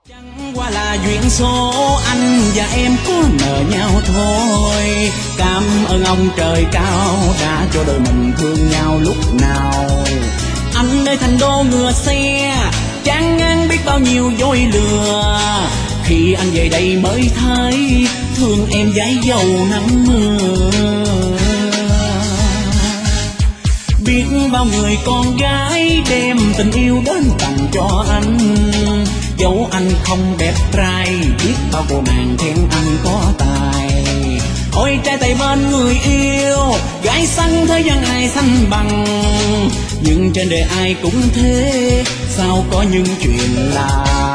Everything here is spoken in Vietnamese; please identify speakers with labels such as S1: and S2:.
S1: Chẳng qua là duyên số, anh và em có nợ nhau thôi. Cảm ơn ông trời cao đã cho đôi mình thương nhau lúc nào. Anh nơi thành đô ngựa xe, chán ngán biết bao nhiêu dối lừa. Khi anh về đây mới thấy thương em dãi dầu nắng mưa. Biết bao người con gái đem tình yêu đến tặng cho anh, dẫu anh không đẹp trai, biết bao cô nàng khen anh có tài. Ôi trai tài bên người yêu, gái xanh thế gian ai xanh bằng. Nhưng trên đời ai cũng thế, sao có những chuyện lạ.